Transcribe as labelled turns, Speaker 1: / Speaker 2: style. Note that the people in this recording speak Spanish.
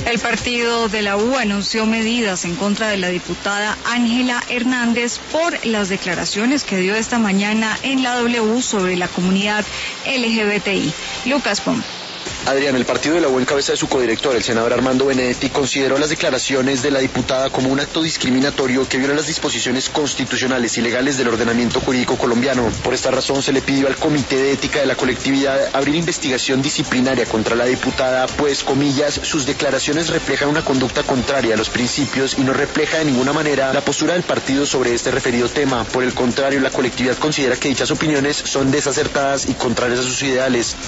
Speaker 1: El partido de la U anunció medidas en contra de la diputada Ángela Hernández por las declaraciones que dio esta mañana en la W sobre la comunidad LGBTI. Lucas Pom.
Speaker 2: Adrián, el partido de la U en cabeza de su codirector, el senador Armando Benedetti, consideró las declaraciones de la diputada como un acto discriminatorio que viola las disposiciones constitucionales y legales del ordenamiento jurídico colombiano. Por esta razón se le pidió al Comité de Ética de la colectividad abrir investigación disciplinaria contra la diputada, pues, comillas, sus declaraciones reflejan una conducta contraria a los principios y no refleja de ninguna manera la postura del partido sobre este referido tema. Por el contrario, la colectividad considera que dichas opiniones son desacertadas y contrarias a sus ideales.